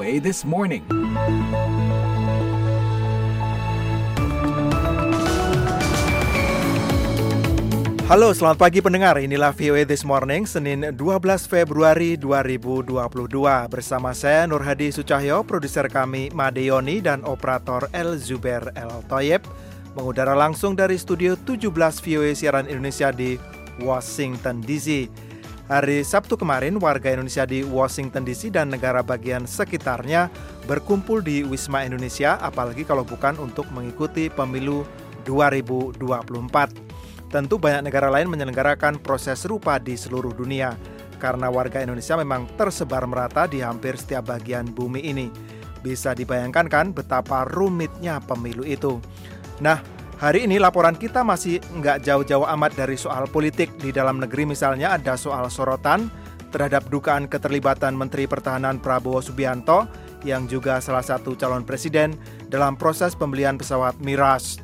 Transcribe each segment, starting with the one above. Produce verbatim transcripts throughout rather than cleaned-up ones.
A This Morning. Halo, selamat pagi pendengar. Inilah V O A This Morning, Senin dua belas Februari dua ribu dua puluh dua. Bersama saya Nur Hadi Sucahyo, produser kami Made Yoni dan operator El Zuber El Toyeb, mengudara langsung dari studio tujuh belas V O A Siaran Indonesia di Washington D C. Hari Sabtu kemarin, warga Indonesia di Washington D C dan negara bagian sekitarnya berkumpul di Wisma Indonesia, apalagi kalau bukan untuk mengikuti pemilu dua ribu dua puluh empat. Tentu banyak negara lain menyelenggarakan proses serupa di seluruh dunia, karena warga Indonesia memang tersebar merata di hampir setiap bagian bumi ini. Bisa dibayangkan kan betapa rumitnya pemilu itu. Nah, hari ini laporan kita masih nggak jauh-jauh amat dari soal politik. Di dalam negeri misalnya ada soal sorotan terhadap dugaan keterlibatan Menteri Pertahanan Prabowo Subianto, yang juga salah satu calon presiden, dalam proses pembelian pesawat Mirage.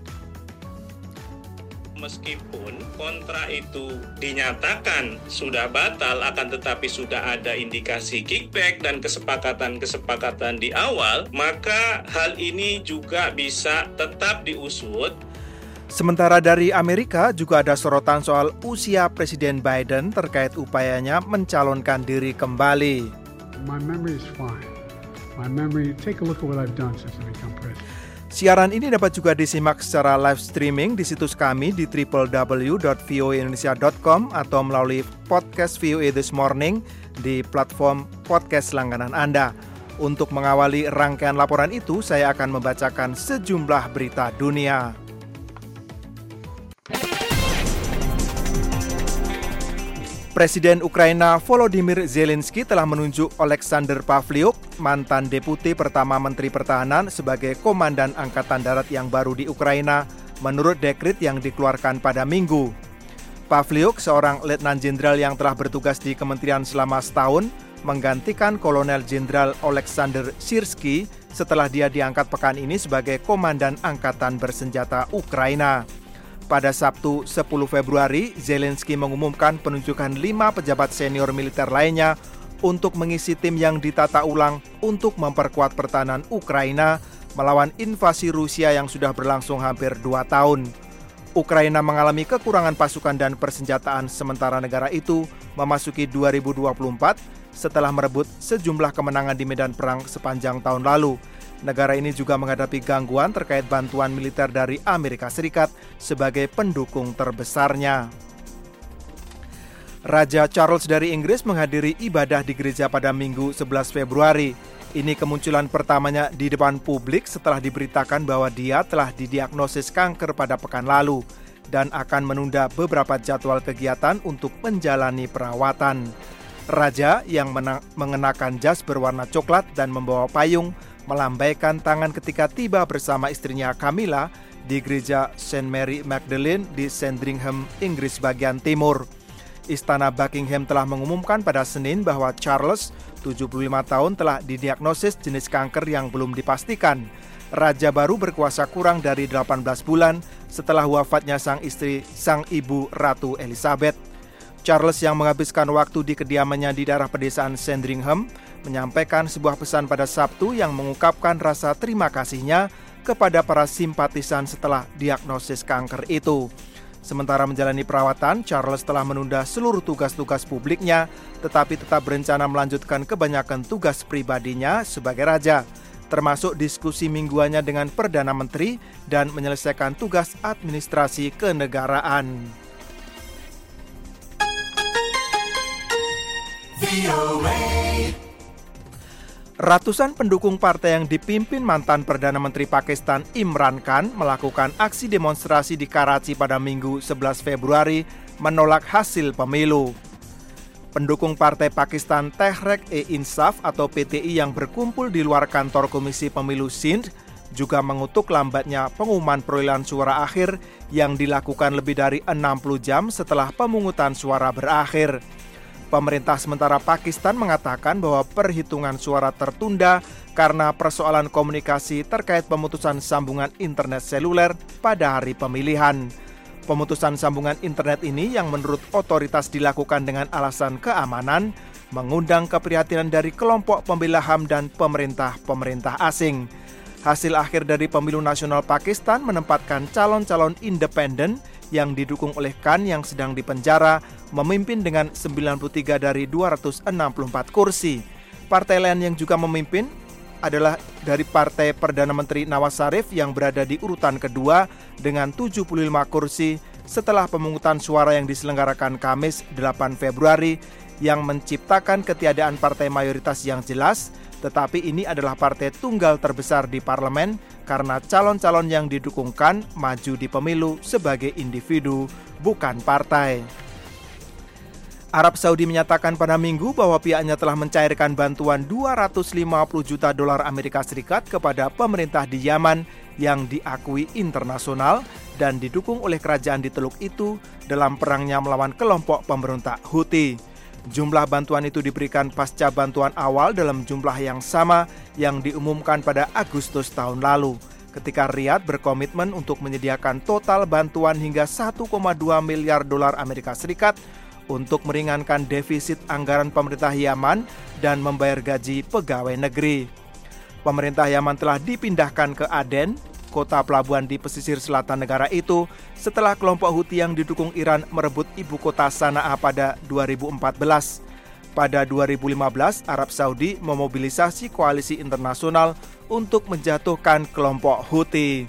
Meskipun kontrak itu dinyatakan sudah batal, akan tetapi sudah ada indikasi kickback dan kesepakatan-kesepakatan di awal, maka hal ini juga bisa tetap diusut. Sementara dari Amerika juga ada sorotan soal usia Presiden Biden terkait upayanya mencalonkan diri kembali. My memory is fine. My memory, take a look at what I've done since I become president. Siaran ini dapat juga disimak secara live streaming di situs kami di w w w dot v o a indonesia dot com atau melalui podcast V O A This Morning di platform podcast langganan Anda. Untuk mengawali rangkaian laporan itu, saya akan membacakan sejumlah berita dunia. Presiden Ukraina Volodymyr Zelensky telah menunjuk Alexander Pavlyuk, mantan deputi pertama Menteri Pertahanan, sebagai Komandan Angkatan Darat yang baru di Ukraina menurut dekret yang dikeluarkan pada Minggu. Pavlyuk, seorang letnan jenderal yang telah bertugas di kementerian selama setahun, menggantikan Kolonel Jenderal Alexander Syrsky setelah dia diangkat pekan ini sebagai Komandan Angkatan Bersenjata Ukraina. Pada Sabtu sepuluh Februari, Zelensky mengumumkan penunjukan lima pejabat senior militer lainnya untuk mengisi tim yang ditata ulang untuk memperkuat pertahanan Ukraina melawan invasi Rusia yang sudah berlangsung hampir dua tahun. Ukraina mengalami kekurangan pasukan dan persenjataan, sementara negara itu memasuki dua ribu dua puluh empat setelah merebut sejumlah kemenangan di medan perang sepanjang tahun lalu. Negara ini juga menghadapi gangguan terkait bantuan militer dari Amerika Serikat sebagai pendukung terbesarnya. Raja Charles dari Inggris menghadiri ibadah di gereja pada Minggu sebelas Februari. Ini kemunculan pertamanya di depan publik setelah diberitakan bahwa dia telah didiagnosis kanker pada pekan lalu dan akan menunda beberapa jadwal kegiatan untuk menjalani perawatan. Raja yang mena- mengenakan jas berwarna coklat dan membawa payung melambaikan tangan ketika tiba bersama istrinya Camilla di gereja Saint Mary Magdalene di Sandringham, Inggris bagian timur. Istana Buckingham telah mengumumkan pada Senin bahwa Charles, tujuh puluh lima tahun, telah didiagnosis jenis kanker yang belum dipastikan. Raja baru berkuasa kurang dari delapan belas bulan setelah wafatnya sang istri, sang ibu Ratu Elizabeth. Charles yang menghabiskan waktu di kediamannya di daerah pedesaan Sandringham menyampaikan sebuah pesan pada Sabtu yang mengungkapkan rasa terima kasihnya kepada para simpatisan setelah diagnosis kanker itu. Sementara menjalani perawatan, Charles telah menunda seluruh tugas-tugas publiknya, tetapi tetap berencana melanjutkan kebanyakan tugas pribadinya sebagai raja, termasuk diskusi mingguannya dengan Perdana Menteri dan menyelesaikan tugas administrasi kenegaraan. Ratusan pendukung partai yang dipimpin mantan Perdana Menteri Pakistan Imran Khan melakukan aksi demonstrasi di Karachi pada Minggu sebelas Februari menolak hasil pemilu. Pendukung Partai Pakistan Tehreek-e-Insaf atau P T I yang berkumpul di luar kantor Komisi Pemilu Sindh juga mengutuk lambatnya pengumuman perolehan suara akhir yang dilakukan lebih dari enam puluh jam setelah pemungutan suara berakhir. Pemerintah sementara Pakistan mengatakan bahwa perhitungan suara tertunda karena persoalan komunikasi terkait pemutusan sambungan internet seluler pada hari pemilihan. Pemutusan sambungan internet ini yang menurut otoritas dilakukan dengan alasan keamanan mengundang keprihatinan dari kelompok pembela H A M dan pemerintah-pemerintah asing. Hasil akhir dari pemilu nasional Pakistan menempatkan calon-calon independen yang didukung oleh Khan yang sedang dipenjara memimpin dengan sembilan puluh tiga dari dua ratus enam puluh empat kursi. Partai lain yang juga memimpin adalah dari Partai Perdana Menteri Nawaz Sharif yang berada di urutan kedua dengan tujuh puluh lima kursi setelah pemungutan suara yang diselenggarakan Kamis delapan Februari yang menciptakan ketiadaan partai mayoritas yang jelas, tetapi ini adalah partai tunggal terbesar di parlemen karena calon-calon yang didukungkan maju di pemilu sebagai individu, bukan partai. Arab Saudi menyatakan pada Minggu bahwa pihaknya telah mencairkan bantuan dua ratus lima puluh juta dolar Amerika Serikat kepada pemerintah di Yaman yang diakui internasional dan didukung oleh kerajaan di Teluk itu dalam perangnya melawan kelompok pemberontak Houthi. Jumlah bantuan itu diberikan pasca bantuan awal dalam jumlah yang sama yang diumumkan pada Agustus tahun lalu, ketika Riyadh berkomitmen untuk menyediakan total bantuan hingga satu koma dua miliar dolar Amerika Serikat untuk meringankan defisit anggaran pemerintah Yaman dan membayar gaji pegawai negeri. Pemerintah Yaman telah dipindahkan ke Aden, kota pelabuhan di pesisir selatan negara itu, setelah kelompok Houthi yang didukung Iran merebut ibu kota Sanaa pada dua ribu empat belas. Pada dua ribu lima belas, Arab Saudi memobilisasi koalisi internasional untuk menjatuhkan kelompok Houthi.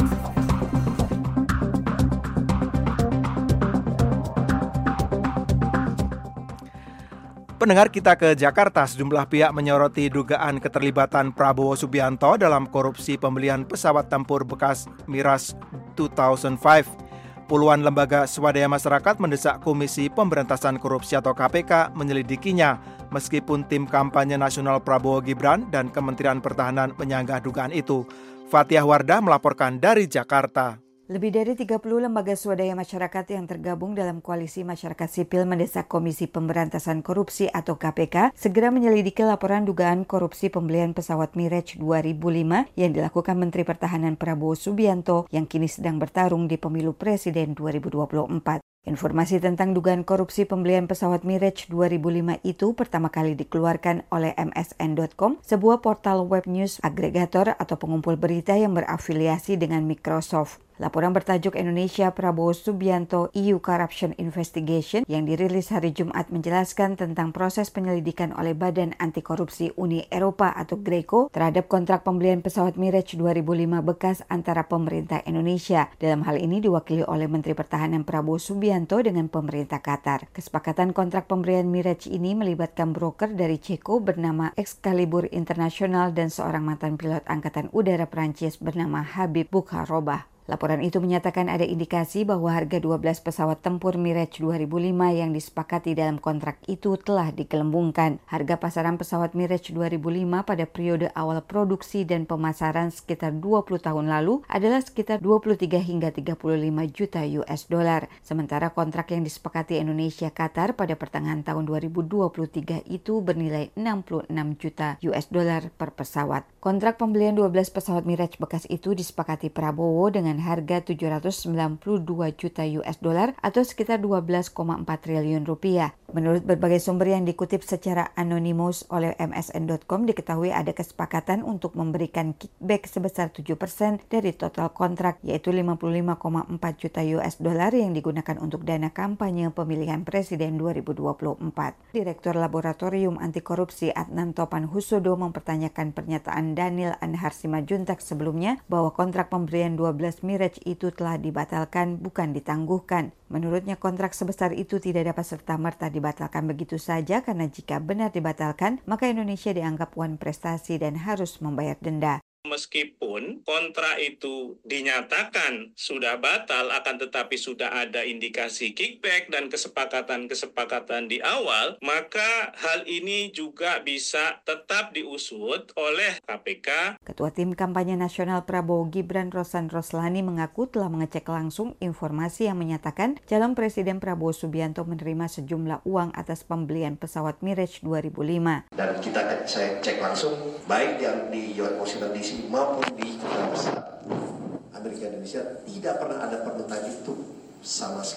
Pendengar, kita ke Jakarta. Sejumlah pihak menyoroti dugaan keterlibatan Prabowo Subianto dalam korupsi pembelian pesawat tempur bekas Mirage dua ribu lima. Puluhan lembaga swadaya masyarakat mendesak Komisi Pemberantasan Korupsi atau K P K menyelidikinya, meskipun tim kampanye nasional Prabowo Gibran dan Kementerian Pertahanan menyanggah dugaan itu. Fathiah Wardah melaporkan dari Jakarta. Lebih dari tiga puluh lembaga swadaya masyarakat yang tergabung dalam koalisi masyarakat sipil mendesak Komisi Pemberantasan Korupsi atau K P K segera menyelidiki laporan dugaan korupsi pembelian pesawat Mirage dua ribu lima yang dilakukan Menteri Pertahanan Prabowo Subianto yang kini sedang bertarung di pemilu Presiden dua ribu dua puluh empat. Informasi tentang dugaan korupsi pembelian pesawat Mirage dua ribu lima itu pertama kali dikeluarkan oleh M S N dot com, sebuah portal web news agregator atau pengumpul berita yang berafiliasi dengan Microsoft. Laporan bertajuk Indonesia Prabowo Subianto E U Corruption Investigation yang dirilis hari Jumat menjelaskan tentang proses penyelidikan oleh Badan Anti Korupsi Uni Eropa atau GRECO terhadap kontrak pembelian pesawat Mirage dua ribu lima bekas antara pemerintah Indonesia. Dalam hal ini diwakili oleh Menteri Pertahanan Prabowo Subianto dengan pemerintah Qatar. Kesepakatan kontrak pemberian Mirage ini melibatkan broker dari Ceko bernama Excalibur International dan seorang mantan pilot Angkatan Udara Prancis bernama Habib Bukharobah. Laporan itu menyatakan ada indikasi bahwa harga dua belas pesawat tempur Mirage dua ribu lima yang disepakati dalam kontrak itu telah digelembungkan. Harga pasaran pesawat Mirage dua ribu lima pada periode awal produksi dan pemasaran sekitar dua puluh tahun lalu adalah sekitar dua puluh tiga hingga tiga puluh lima juta U S dollar. Sementara kontrak yang disepakati Indonesia Qatar pada pertengahan tahun dua ribu dua puluh tiga itu bernilai enam puluh enam juta U S dollar per pesawat. Kontrak pembelian dua belas pesawat Mirage bekas itu disepakati Prabowo dengan harga tujuh ratus sembilan puluh dua juta U S dollar atau sekitar dua belas koma empat triliun rupiah. Menurut berbagai sumber yang dikutip secara anonimus oleh M S N dot com, diketahui ada kesepakatan untuk memberikan kickback sebesar tujuh persen dari total kontrak, yaitu lima puluh lima koma empat juta U S dollar yang digunakan untuk dana kampanye pemilihan presiden dua ribu dua puluh empat. Direktur Laboratorium Anti Korupsi Adnan Topan Husodo mempertanyakan pernyataan Daniel Anhar Simajuntak sebelumnya bahwa kontrak pemberian dua belas Mirage itu telah dibatalkan, bukan ditangguhkan. Menurutnya kontrak sebesar itu tidak dapat serta-merta dibatalkan begitu saja karena jika benar dibatalkan, maka Indonesia dianggap wan prestasi dan harus membayar denda. Meskipun kontrak itu dinyatakan sudah batal, akan tetapi sudah ada indikasi kickback dan kesepakatan-kesepakatan di awal, maka hal ini juga bisa tetap diusut oleh K P K. Ketua Tim Kampanye Nasional Prabowo Gibran Rosan Roslani mengaku telah mengecek langsung informasi yang menyatakan calon Presiden Prabowo Subianto menerima sejumlah uang atas pembelian pesawat Mirage dua ribu lima. Dan kita saya cek langsung baik yang di Washington D C maupun di kota besar Amerika Indonesia tidak pernah ada permintaan itu sama sekali.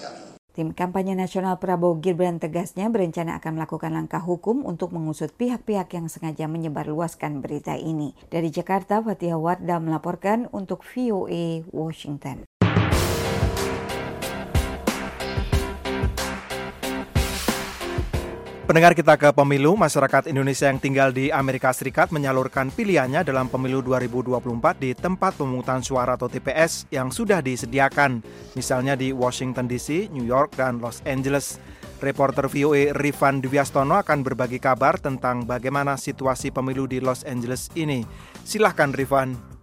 Tim kampanye nasional Prabowo Gibran tegasnya berencana akan melakukan langkah hukum untuk mengusut pihak-pihak yang sengaja menyebarluaskan berita ini. Dari Jakarta, Fathia Wardah melaporkan untuk V O A Washington. Pendengar, kita ke pemilu. Masyarakat Indonesia yang tinggal di Amerika Serikat menyalurkan pilihannya dalam pemilu dua ribu dua puluh empat di tempat pemungutan suara atau T P S yang sudah disediakan, misalnya di Washington D C, New York, dan Los Angeles. Reporter V O A Rifan Dwiastono akan berbagi kabar tentang bagaimana situasi pemilu di Los Angeles ini. Silahkan Rifan.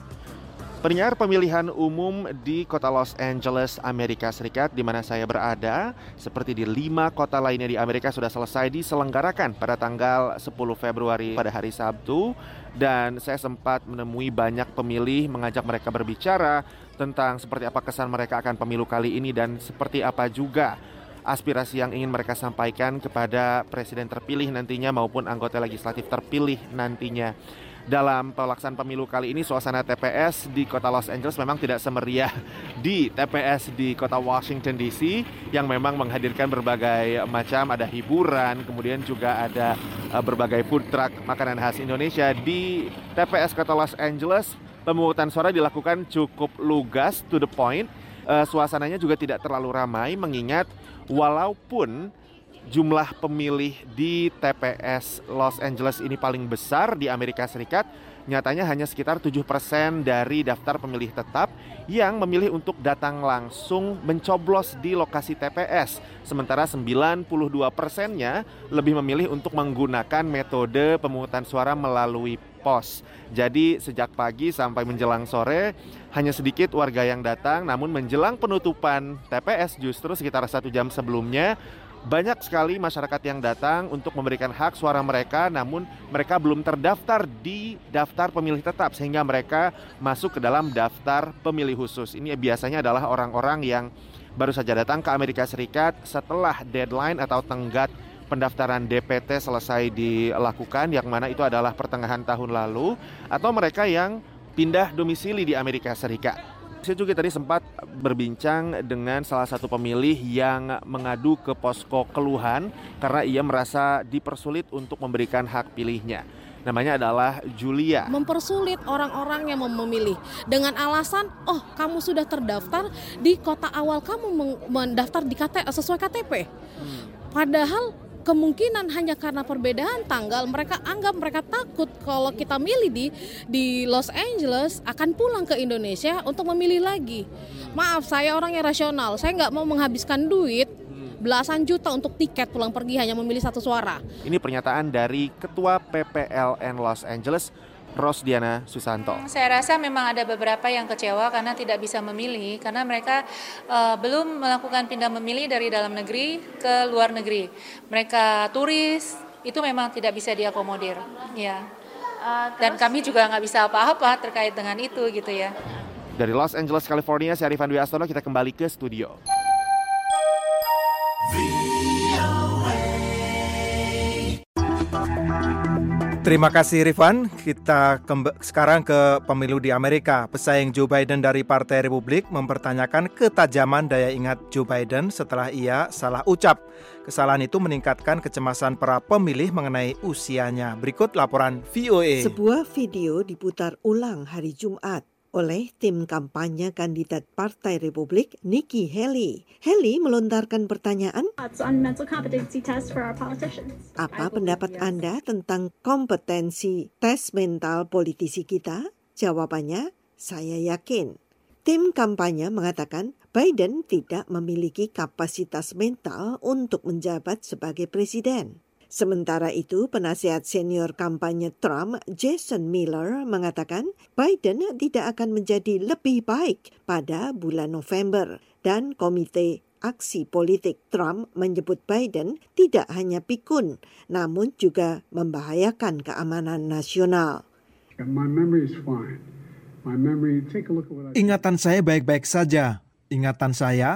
Pendengar, pemilihan umum di kota Los Angeles, Amerika Serikat, di mana saya berada, seperti di lima kota lainnya di Amerika, sudah selesai diselenggarakan pada tanggal sepuluh Februari pada hari Sabtu. Dan saya sempat menemui banyak pemilih, mengajak mereka berbicara tentang seperti apa kesan mereka akan pemilu kali ini dan seperti apa juga aspirasi yang ingin mereka sampaikan kepada presiden terpilih nantinya maupun anggota legislatif terpilih nantinya. Dalam pelaksanaan pemilu kali ini, suasana T P S di kota Los Angeles memang tidak semeriah di T P S di kota Washington D C yang memang menghadirkan berbagai macam, ada hiburan, kemudian juga ada uh, berbagai food truck makanan khas Indonesia. Di T P S kota Los Angeles, pemungutan suara dilakukan cukup lugas, to the point. Uh, suasananya juga tidak terlalu ramai, mengingat walaupun jumlah pemilih di T P S Los Angeles ini paling besar di Amerika Serikat, nyatanya hanya sekitar tujuh persen dari daftar pemilih tetap yang memilih untuk datang langsung mencoblos di lokasi T P S. Sementara sembilan puluh dua persennya lebih memilih untuk menggunakan metode pemungutan suara melalui pos. Jadi sejak pagi sampai menjelang sore hanya sedikit warga yang datang, namun menjelang penutupan T P S justru sekitar satu jam sebelumnya banyak sekali masyarakat yang datang untuk memberikan hak suara mereka, namun mereka belum terdaftar di daftar pemilih tetap sehingga mereka masuk ke dalam daftar pemilih khusus. Ini biasanya adalah orang-orang yang baru saja datang ke Amerika Serikat setelah deadline atau tenggat pendaftaran D P T selesai dilakukan, yang mana itu adalah pertengahan tahun lalu, atau mereka yang pindah domisili di Amerika Serikat. Saya juga tadi sempat berbincang dengan salah satu pemilih yang mengadu ke posko keluhan karena ia merasa dipersulit untuk memberikan hak pilihnya. Namanya adalah Julia. Mempersulit orang-orang yang mau memilih dengan alasan, oh kamu sudah terdaftar di kota awal kamu mendaftar di K T P sesuai K T P. Hmm. Padahal kemungkinan hanya karena perbedaan tanggal, mereka anggap mereka takut kalau kita milih di di Los Angeles akan pulang ke Indonesia untuk memilih lagi. Maaf, saya orang yang rasional, saya nggak mau menghabiskan duit belasan juta untuk tiket pulang pergi hanya memilih satu suara. Ini pernyataan dari Ketua P P L N Los Angeles, Rosdiana Susanto. Saya rasa memang ada beberapa yang kecewa karena tidak bisa memilih, karena mereka uh, belum melakukan pindah memilih dari dalam negeri ke luar negeri. Mereka turis, itu memang tidak bisa diakomodir. Ya. Uh, Dan kami juga nggak bisa apa-apa terkait dengan itu gitu ya. Dari Los Angeles, California, saya Rifan Dwiastono, kita kembali ke studio. Terima kasih Rifan. Kita kemb- sekarang ke pemilu di Amerika. Pesaing Joe Biden dari Partai Republik mempertanyakan ketajaman daya ingat Joe Biden setelah ia salah ucap. Kesalahan itu meningkatkan kecemasan para pemilih mengenai usianya. Berikut laporan V O A. Sebuah video diputar ulang hari Jumat oleh tim kampanye kandidat Partai Republik Nikki Haley. Haley melontarkan pertanyaan, apa pendapat Anda tentang kompetensi tes mental politisi kita? Jawabannya, saya yakin. Tim kampanye mengatakan Biden tidak memiliki kapasitas mental untuk menjabat sebagai presiden. Sementara itu, penasihat senior kampanye Trump, Jason Miller, mengatakan Biden tidak akan menjadi lebih baik pada bulan November. Dan Komite Aksi Politik Trump menyebut Biden tidak hanya pikun, namun juga membahayakan keamanan nasional. Ingatan saya baik-baik saja. Ingatan saya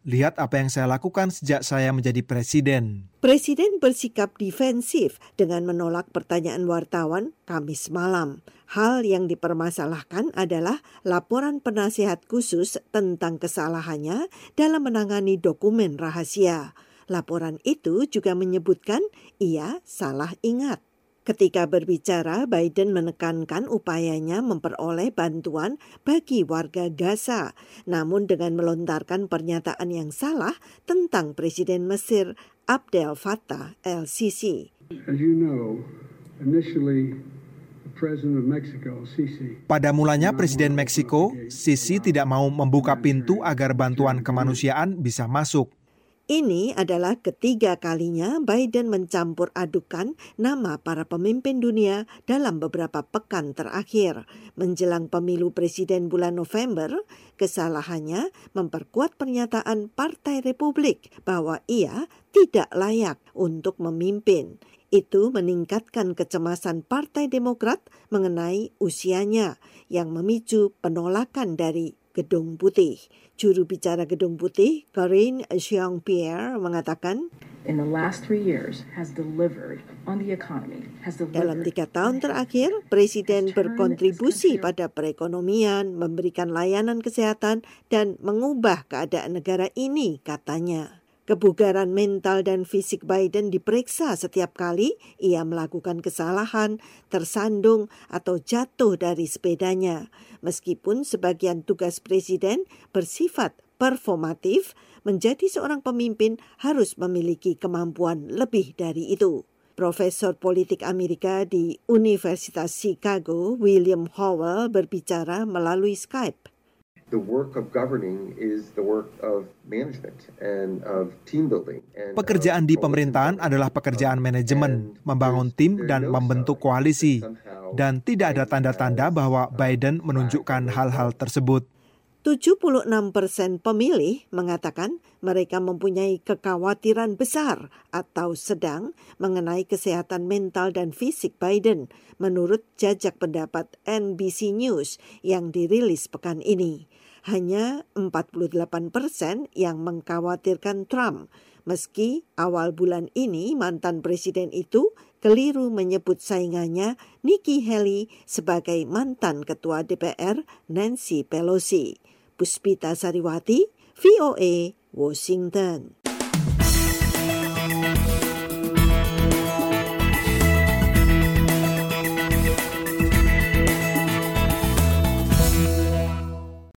Lihat apa yang saya lakukan sejak saya menjadi presiden. Presiden bersikap defensif dengan menolak pertanyaan wartawan Kamis malam. Hal yang dipermasalahkan adalah laporan penasihat khusus tentang kesalahannya dalam menangani dokumen rahasia. Laporan itu juga menyebutkan ia salah ingat. Ketika berbicara, Biden menekankan upayanya memperoleh bantuan bagi warga Gaza, namun dengan melontarkan pernyataan yang salah tentang Presiden Mesir Abdel Fattah el-Sisi. As you know, initially the President of Mexico, Sisi. Pada mulanya Presiden Meksiko, Sisi tidak mau membuka pintu agar bantuan kemanusiaan bisa masuk. Ini adalah ketiga kalinya Biden mencampur adukan nama para pemimpin dunia dalam beberapa pekan terakhir. Menjelang pemilu presiden bulan November, kesalahannya memperkuat pernyataan Partai Republik bahwa ia tidak layak untuk memimpin. Itu meningkatkan kecemasan Partai Demokrat mengenai usianya yang memicu penolakan dari Gedung Putih. Juru bicara Gedung Putih, Karine Jean-Pierre, mengatakan, In the last three years has delivered on the economy, has delivered. Dalam tiga tahun terakhir, Presiden berkontribusi pada perekonomian, memberikan layanan kesehatan, dan mengubah keadaan negara ini, katanya. Kebugaran mental dan fisik Biden diperiksa setiap kali ia melakukan kesalahan, tersandung, atau jatuh dari sepedanya. Meskipun sebagian tugas presiden bersifat performatif, menjadi seorang pemimpin harus memiliki kemampuan lebih dari itu. Profesor politik Amerika di Universitas Chicago, William Howell, berbicara melalui Skype. The work of governing is the work of management and of team building. Pekerjaan di pemerintahan adalah pekerjaan manajemen, membangun tim dan membentuk koalisi. Dan tidak ada tanda-tanda bahwa Biden menunjukkan hal-hal tersebut. tujuh puluh enam persen pemilih mengatakan mereka mempunyai kekhawatiran besar atau sedang mengenai kesehatan mental dan fisik Biden, menurut jajak pendapat N B C News yang dirilis pekan ini. Hanya empat puluh delapan persen yang mengkhawatirkan Trump, meski awal bulan ini mantan presiden itu keliru menyebut saingannya Nikki Haley sebagai mantan ketua D P R Nancy Pelosi. Puspita Sariwati, V O A, Washington.